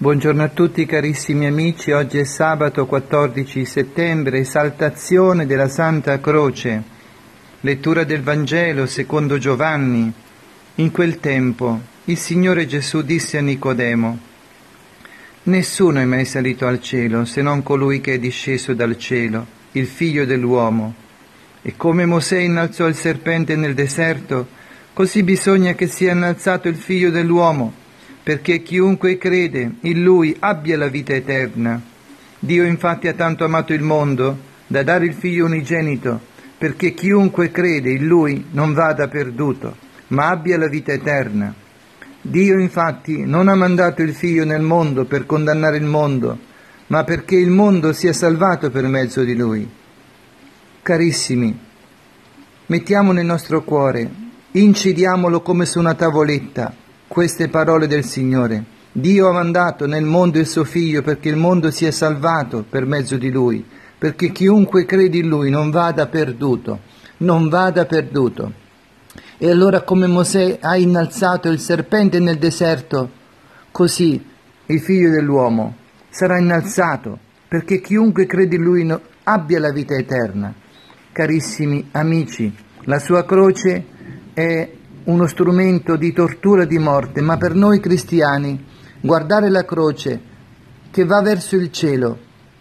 Buongiorno a tutti carissimi amici, oggi è sabato 14 settembre, esaltazione della Santa Croce, lettura del Vangelo secondo Giovanni. In quel tempo il Signore Gesù disse a Nicodemo: «Nessuno è mai salito al cielo se non colui che è disceso dal cielo, il Figlio dell'uomo. E come Mosè innalzò il serpente nel deserto, così bisogna che sia innalzato il Figlio dell'uomo, perché chiunque crede in Lui abbia la vita eterna. Dio infatti ha tanto amato il mondo da dare il Figlio unigenito, perché chiunque crede in Lui non vada perduto, ma abbia la vita eterna. Dio infatti non ha mandato il Figlio nel mondo per condannare il mondo, ma perché il mondo sia salvato per mezzo di Lui». Carissimi, mettiamo nel nostro cuore, incidiamolo come su una tavoletta, queste parole del Signore. Dio ha mandato nel mondo il suo Figlio perché il mondo sia salvato per mezzo di Lui, perché chiunque crede in Lui non vada perduto, non vada perduto. E allora come Mosè ha innalzato il serpente nel deserto, così il Figlio dell'uomo sarà innalzato, perché chiunque crede in Lui abbia la vita eterna. Carissimi amici, la sua croce è uno strumento di tortura e di morte, ma per noi cristiani guardare la croce che va verso il cielo,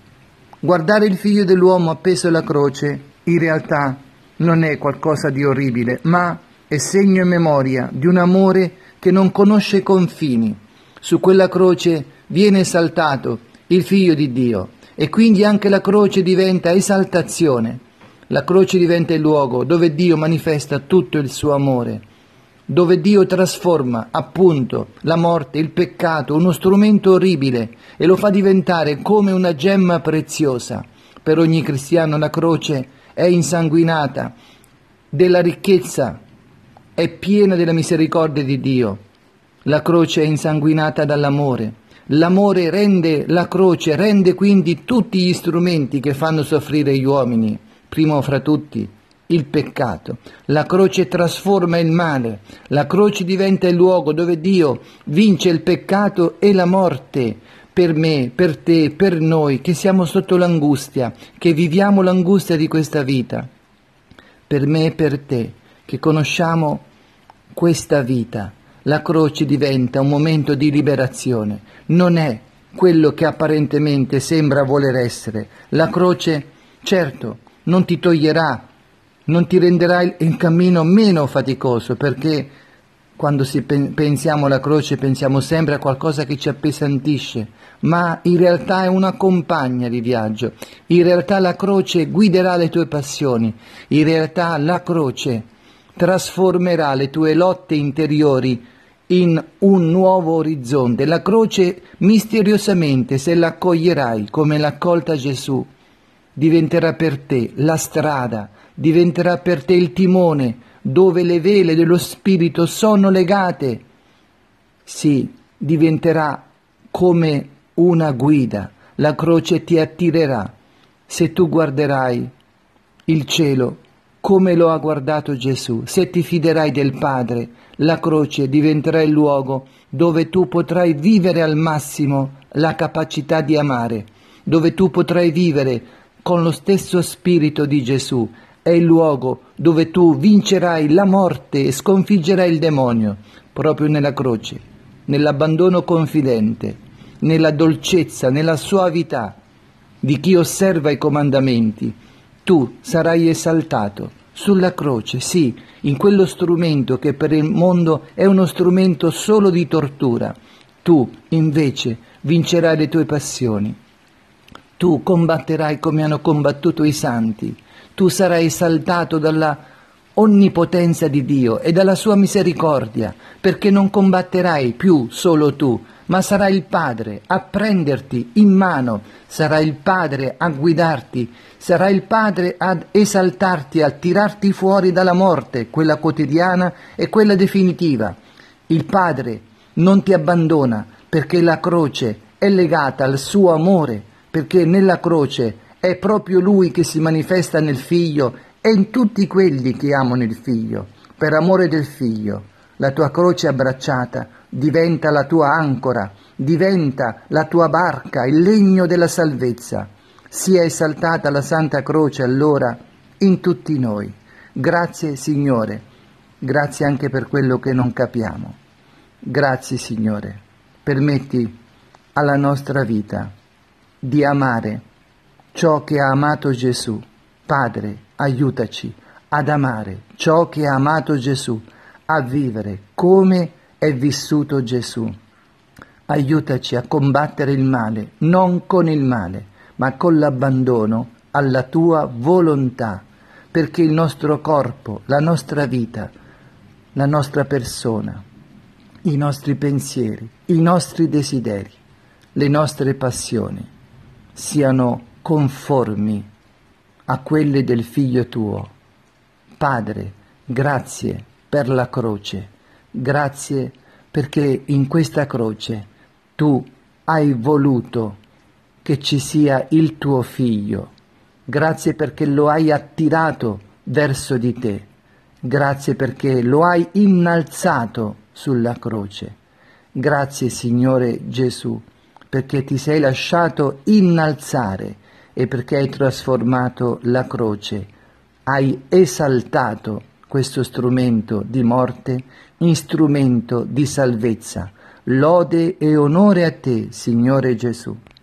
guardare il Figlio dell'uomo appeso alla croce, in realtà non è qualcosa di orribile, ma è segno e memoria di un amore che non conosce confini. Su quella croce viene esaltato il Figlio di Dio e quindi anche la croce diventa esaltazione. La croce diventa il luogo dove Dio manifesta tutto il suo amore, dove Dio trasforma appunto la morte, il peccato, uno strumento orribile e lo fa diventare come una gemma preziosa. Per ogni cristiano la croce è insanguinata della ricchezza, è piena della misericordia di Dio. La croce è insanguinata dall'amore. L'amore rende la croce, rende quindi tutti gli strumenti che fanno soffrire gli uomini, primo fra tutti il peccato. La croce trasforma il male, la croce diventa il luogo dove Dio vince il peccato e la morte. Per me, per te, per noi che siamo sotto l'angustia, che viviamo l'angustia di questa vita, per me e per te che conosciamo questa vita, la croce diventa un momento di liberazione. Non è quello che apparentemente sembra voler essere. La croce, certo, non ti toglierà, non ti renderà il cammino meno faticoso, perché quando pensiamo alla croce pensiamo sempre a qualcosa che ci appesantisce, ma in realtà è una compagna di viaggio. In realtà la croce guiderà le tue passioni, in realtà la croce trasformerà le tue lotte interiori in un nuovo orizzonte. La croce misteriosamente, se la accoglierai come l'ha accolta Gesù, diventerà per te la strada, diventerà per te il timone dove le vele dello Spirito sono legate. Sì, diventerà come una guida. La croce ti attirerà se tu guarderai il cielo come lo ha guardato Gesù. Se ti fiderai del Padre, la croce diventerà il luogo dove tu potrai vivere al massimo la capacità di amare, dove tu potrai vivere con lo stesso spirito di Gesù. È il luogo dove tu vincerai la morte e sconfiggerai il demonio, proprio nella croce, nell'abbandono confidente, nella dolcezza, nella soavità di chi osserva i comandamenti. Tu sarai esaltato sulla croce, sì, in quello strumento che per il mondo è uno strumento solo di tortura. Tu, invece, vincerai le tue passioni. Tu combatterai come hanno combattuto i santi. Tu sarai esaltato dalla onnipotenza di Dio e dalla sua misericordia, perché non combatterai più solo tu, ma sarà il Padre a prenderti in mano, sarà il Padre a guidarti, sarà il Padre ad esaltarti, a tirarti fuori dalla morte, quella quotidiana e quella definitiva. Il Padre non ti abbandona perché la croce è legata al suo amore, perché nella croce è proprio Lui che si manifesta nel Figlio e in tutti quelli che amano il Figlio. Per amore del Figlio, la tua croce abbracciata, diventa la tua ancora, diventa la tua barca, il legno della salvezza. Sia esaltata la Santa Croce allora in tutti noi. Grazie Signore, grazie anche per quello che non capiamo. Grazie Signore, permetti alla nostra vita di amare ciò che ha amato Gesù. Padre, aiutaci ad amare ciò che ha amato Gesù, a vivere come è vissuto Gesù. Aiutaci a combattere il male, non con il male, ma con l'abbandono alla tua volontà, perché il nostro corpo, la nostra vita, la nostra persona, i nostri pensieri, i nostri desideri, le nostre passioni siano conformi a quelle del Figlio tuo. Padre, grazie per la croce, grazie perché in questa croce tu hai voluto che ci sia il tuo Figlio. Grazie perché lo hai attirato verso di te. Grazie perché lo hai innalzato sulla croce. Grazie Signore Gesù, perché ti sei lasciato innalzare e perché hai trasformato la croce. Hai esaltato questo strumento di morte in strumento di salvezza. Lode e onore a te, Signore Gesù.